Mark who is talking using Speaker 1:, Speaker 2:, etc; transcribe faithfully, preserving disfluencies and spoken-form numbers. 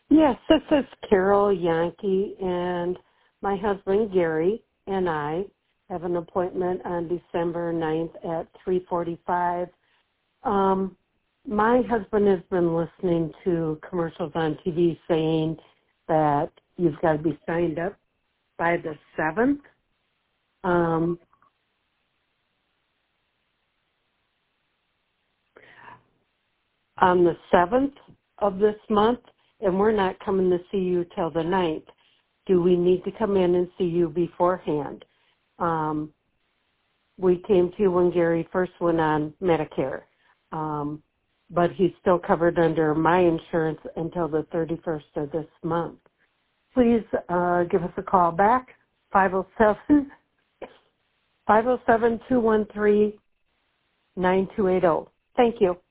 Speaker 1: Yes, this is Carol Yankee, and my husband Gary and I have an appointment on December ninth at three forty-five. Um, my husband has been listening to commercials on T V saying that you've got to be signed up by the seventh. Um, on the seventh of this month, and we're not coming to see you till the ninth. Do we need to come in and see you beforehand? Um, we came to you when Gary first went on Medicare, um, but he's still covered under my insurance until the thirty-first of this month. Please uh, give us a call back, five oh seven, five oh seven, two one three, nine two eight oh. Thank you.